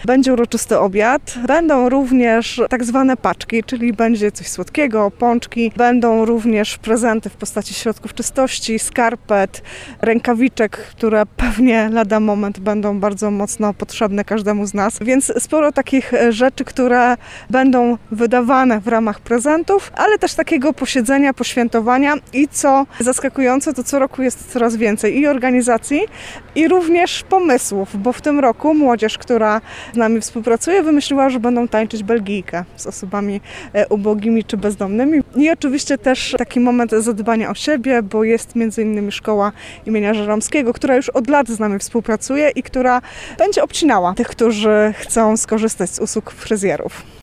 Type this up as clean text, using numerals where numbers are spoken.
Będzie uroczysty obiad. Będą również tak zwane paczki, czyli będzie coś słodkiego, pączki. Będą również prezenty w postaci środków czystości, skarpet, rękawiczek, które pewnie lada moment będą bardzo mocno potrzebne każdemu z nas. Więc sporo takich rzeczy, które będą wydawane w ramach prezentów, ale też takiego posiedzenia, poświętowania i co zaskakujące, to co roku jest coraz więcej i organizacji, i również pomysłów, bo w tym roku młodzież, która z nami współpracuje, wymyśliła, że będą tańczyć Belgijkę z osobami ubogimi czy bezdomnymi. I oczywiście też taki moment zadbania o siebie, bo jest m.in. szkoła imienia Żeromskiego, która już od lat z nami współpracuje i która będzie obcinała tych, którzy chcą skorzystać z usług fryzjerów.